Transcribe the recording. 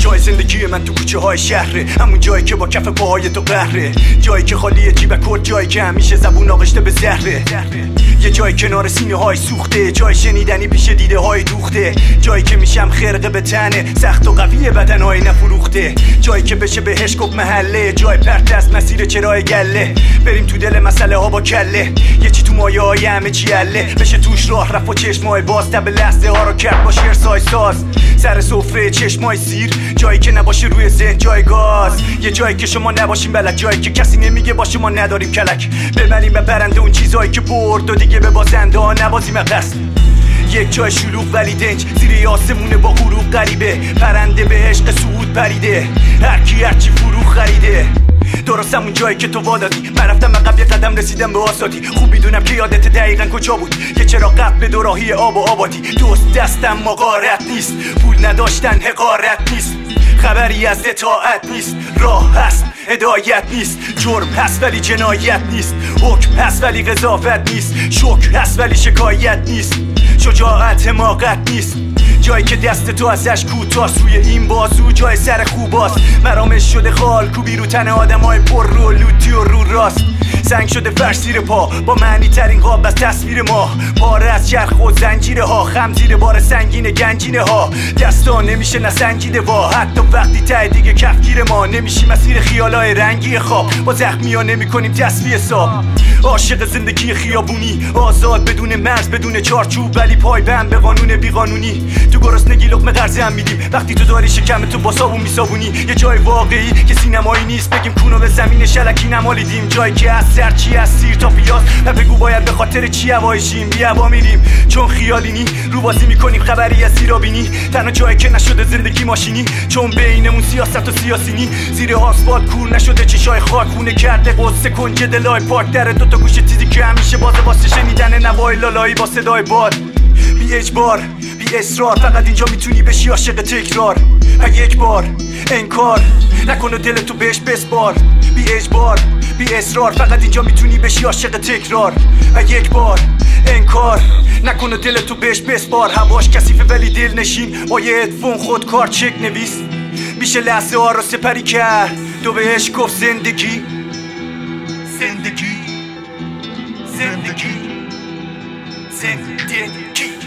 جای زندگی من تو کوچه های شهره، همون جایی که با کف پاهای تو قهره، جایی که خالیه جیب کورد، جایی که همیشه زبون آغشته به زهره، یه جای کنار سینه های سوخته، جای شنیدنی پیش دیده های دوخته، جایی که میشم خرقه به تنه، سخت و قوی بدن های نفروخته، جایی که بشه بهش گفت محله، جای پرت از مسیر چرای گله، بریم تو دل مسئله ها با کله، یه چی تو مایه های همه چی حله، بشه توش راه رفت و چشمای باز، تب لحظه ها رو کرد با شعر سای ساز، سر سفره چشمای سیر، جایی که نباشه روی ذهن جای گاز، یه جایی که شما نباشیم بلد، جایی که کسی نمیگه باشه ما نداریم کلک، ببریم به برنده اون چیزایی که برد و دیگه به بازنده ها نبازیم قصد، یک جای شلوغ ولی دنج، زیر آسمونه با غروب غریبه، پرنده به عشق صعود پریده، هرچی فروغ خریده، درست همون جایی که تو وادادی، من رفتم عقب یه قدم رسیدم به آزادی، خوب میدونم که یادت دقیقا کجا بود، یه چرا قبل به دوراهی آب و آبادی، دوست دستم مغارت نیست، پول نداشتن حقارت نیست، خبری از اطاعت نیست، راه هست هدایت نیست، جرم هست ولی جنایت نیست، حکم هست ولی قضاوت نیست، شکر هست ولی شکایت نیست، شجاعت حماقت نیست، جایی که دست تو ازش کوتاه، روی این بازو جای سر خوباست، مرامش شده خال کوبی رو تن آدمای پر رو لوتی و رو راست، سنگ شده فرش زیر پا با معنی ترین قاب از تصویر ما، پاره از چرخ و زنجیره ها، خم زیر بار سنگین گنجینه ها، دستا نمیشه نسنجیده وا، حتی وقتی ته دیگه کفگیر ما، نمیشیم مسیر خیالای رنگی خواب، با زخمی ها نمی کنیم تصفیه حساب، عاشق زندگی خیابونی، آزاد بدون مرز بدون چارچوب، ولی پای بند به قانون بیقانونی، تو گرسنگی لقمه قرضه هم میدیم، وقتی تو داری شکم تو با صابون میسابونی، یه جای واقعی که سینمایی نیست، بگیم کونو به زمین شلکی نمالیدیم، جایی که از سرچی از سیر تا پیاز، و بگو باید به خاطر چی هوایشیم بی هوا میریم، چون خیالینی رو بازی میکنیم خبری از زیرابینی، تنها جایی که نشده زندگی ماشینی، چون بینمون سیاست و سیاسینی، زیر آسفالت کور نشده چشای خاک خونه کرده قصه کنج دلای پاک، در دوتا گوش چیزی که همیشه بازه واسه شنیدن نوای لالایی با صدای باد، بی اجبار بی اصرار، فقط اینجا میتونی بشی عاشق تکرار، یک بار انکار نکن و دلتو بهش بسپار، بی اجبار بی اصرار، فقط اینجا میتونی بشی عاشق تکرار، یک بار انکار نکن و دلتو بهش بسپار، هواش کثیفه ولی دل نشین، با یه ادفون خودکار چک نویس، میشه لحظه ها رو سپری کرد، دو بهش گفت زندگی زندگی زندگی زندگی